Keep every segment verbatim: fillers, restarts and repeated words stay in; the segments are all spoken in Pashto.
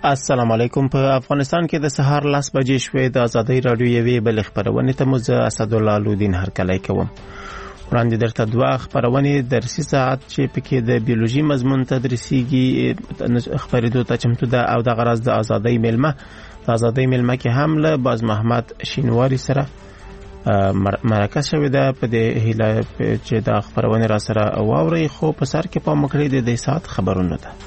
السلام علیکم. په افغانستان کې د سهار لاس بجې شوې د ازادۍ رادیو یوې بل خبرونه ته مو زه اسدالله لودین هرکلی کوم. وړاندې درته دوه خبرونه درسي ساعت چې پکې د بیولوژي مضمون تدریسيږي خبرېدو ته چمتو ده او د غرض د ازادۍ ملمه د ازادۍ ملمه کې هم له باز محمد شینواری سره مرکه شوې ده. په دې هیله چې دا خبرونه را سره واوري خو په سر کې پام وکړئ د دې ساعت خبرونه ده.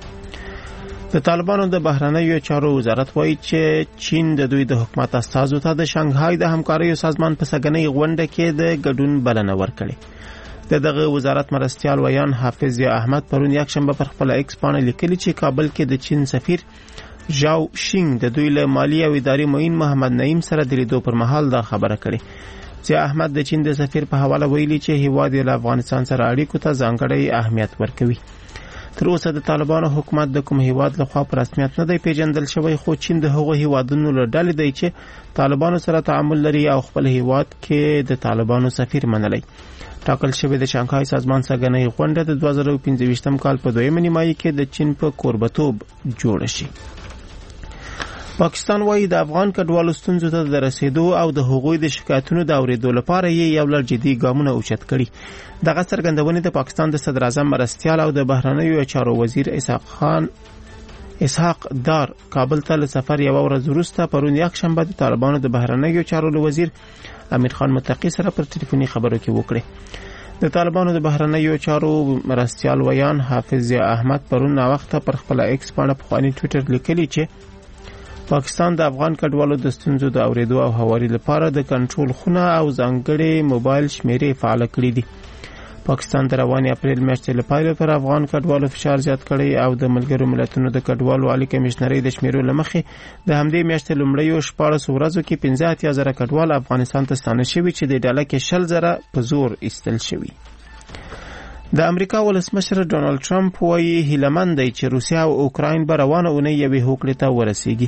د طالبانو د بهرنیو چارو وزارت وایي چې چین د دوی د حکومت استازو ته د شانګهای د همکاریو سازمان په سګنۍ غونډه کې د ګډون بلنه ورکړې. د دغه وزارت مرستیال ویان حافظ احمد پرون یک شنبه پر خپل ایکس باندې لیکلي چې کابل کې د چین سفیر ژاو شینګ د دوی له مالی او اداري معین محمد نعیم سره د لیدو پر مهال دا خبره کړې. ضیاء احمد د چین د سفیر په حواله ویلي چې هیواد له افغانستان سره اړیکو ته ځانګړی اهمیت ورکوي. تر اوسه د طالبانو حکومت د کوم هیواد لخوا په رسمیت نه دی پیژندل شوی، خو چین د هغو هیوادونو له ډلې دی چې طالبانو سره تعامل لري او خپل هیواد کې د طالبانو سفیر منلی. ټاکل شوی د شانګهای سازمان سګنۍ غونډه د دوه زره پنځه کال په دویمه نیمایي کې د چین په کوربتوب جوړه شي. پاکستان وايي د افغان کډوالو ستونزو ته د رسیدو او د حقوقي د شکایتونو د اوریدو لپاره یې یو لړ جدي ګامونه اوچت کړي. دغه څرګندونې د پاکستان د صدر اعظم مرستیال او د بهرنیو چارو وزیر اسحاق خان اسحاق دار کابل ته له سفر یو ورځ وروسته پرون یک شنبه د طالبانو د بهرنیو چارو وزیر امیر خان متقی سره پر ټلیفوني خبرو کې وکړه. د طالبانو د بهرنیو چارو مرستیال ویان حافظ احمد پرون نا وخت پر خپل ایکس باندې په خواني ټوئیټر لیکلی چې پاکستان د افغان کډوالو د ستونزو د اوریدو او هواري لپاره د کنټرول خونه او ځانګړي موبایل شمیرې فعال کړې دي. پاکستان د رواني اپریل میاشتې لپاره پر افغان کډوالو فشار زیات کړی او د ملګرو ملتونو د کډوالو عالی کمشنري د شمیرو لمخې د همدې میاشتې لومړیو شپاړس ورځو کې پنځه اتیا زره کډوال افغانستان ته ستانه شوي چې د ډله کې شل زره په زور ایستل شوي. د امریکا ولسمشر ډونالد ټرمپ وايي هیلهمند دی چې روسیا او اوکراین به روانه اونۍ یوې هوکړې ته ورسیږي.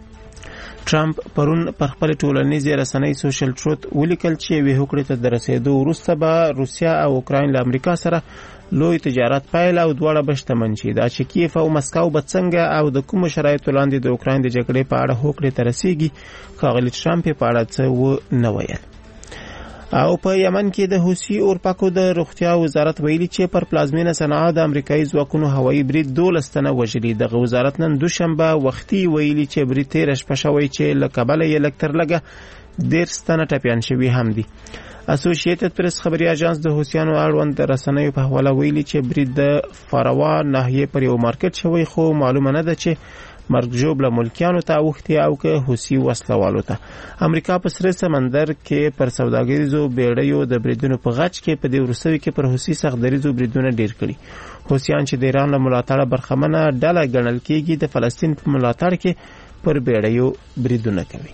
ټرمپ پرون پر خپل ټولنیزې رسنۍ سوشل ټروت ولیکل چې یوې هوکړې ته د رسیدو وروسته به روسیا او اوکراین له امریکا سره لوی تجارت پیل او دواړه به شتمن شي. دا چې کیف او مسکو به څنګه او د کومو شرایطو لاندې د اوکراین د جګړې په اړه هوکړې ته رسیږي ښاغلي ټرمپ په اړه څه و نه ویل. او په یمن کې د حوثي اورپاکو د روغتیا وزارت ویلي چې پر پلازمینه صنعا د امریکایي ځواکونو هوایي برید دولس تنه وژلي. دغه وزارت نن دوشنبه وختي ویلي چې برید تیره شپه شوی چې له کابله یې لږ تر لږه دېرش تنه ټپیان شوي هم دي. اسوسییټډ پریس خبري اژانس د حوثیانو اړوند د رسنیو په حواله ویلي چې برید د فاروا ناحیې پر یو مارکیټ شوی، خو معلومه نه ده چې مرګ ژوبله ملکیانو ته اوختي او که حوثي وسلوالو ته. امریکا په سره سمندر کې پر سوداګریزو بیړیو د بریدونو په غچ کې په دې وروستیو کې پر حوثي سختدریزو بریدونه ډیر کړي. حوثیان چې د ایران له ملاتړه برخمنه ډله ګڼل کېږي د فلسطین په ملاتړ کې پر بیړیو بریدونه کوي.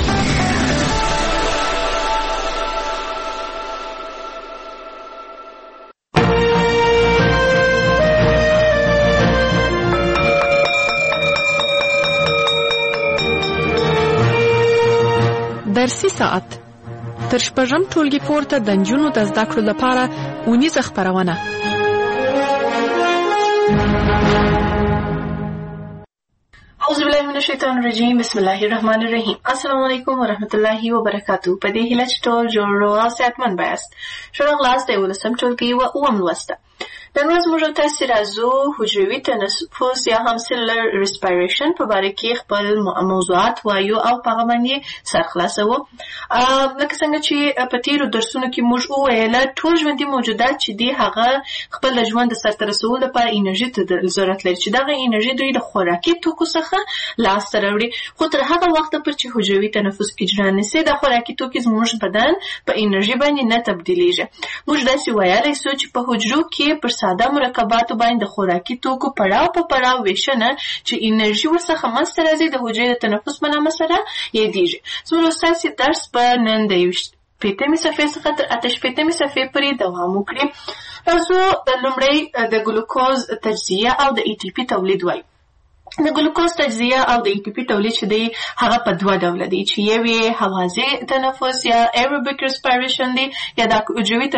درسي ساعت تر شپږم ټولګي پورته د نجونو د زده کړو لپاره اونیزه خپرونه. اعوذ بالله من الشیطان الرجیم، بسم الله الرحمن الرحیم. السلام علیکم ورحمۃ اللہ وبرکاتہ. په دې هیله چې ټول جوړ او صحتمند بایاست. ښه راغلاست د ولسم ټولګي و اووم لوسته. نن ورځ موږ تاسو راځو حجروي تنفس یا هم سیلولر ریسپایریشن په باره کې خپل موضوعات وایو او په هغه باندې سر خلاصو. لکه څنګه چې په تیرو درسونو کې موږ وویل ټول ژوندي موجودات چې دي هغه خپل د ژوند د سرته رسولو لپاره انرژي ته ضرورت لري چې دغه انرژي دوی د خوراکي توکو څخه لاسته راوړي. خو تر هغه وخته پورې چې حجروي تنفس اجرا نشي د خوراکي توکو زموږ بدن په انرژي باندې نه تبدیلیږي. موږ داسې ویلای شو چې په حجرو کې پر ساده مرکباتو باندې د خوراکي توکو پړاو په پړاو ویشنه چې انرژي ورڅخه منځته راځي د حجرې د تنفس په نامه سره یادېږي. زموږ ستاسو درس په نن د شپېتمې صفحې څخه تر اته شپېتمې صفحې پورې دوام وکړي. راځو د لومړی د ګلوکوز تجزیه او د ای ټي پي تولید وایو. د ګلوکوز تجزیه او د ای ټي پي تولید چې دی هغه په دوه ډوله دی چې یو یې هوازی تنفس یا ایروبیک ریسپایریشن دی یا د حجروي